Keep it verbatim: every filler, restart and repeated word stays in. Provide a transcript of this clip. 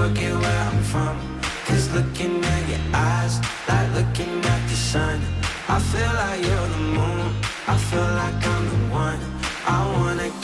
forget where I'm from. Cause looking at your eyes, like looking at the sun. I feel like you're the moon, I feel like I'm the one. I wanna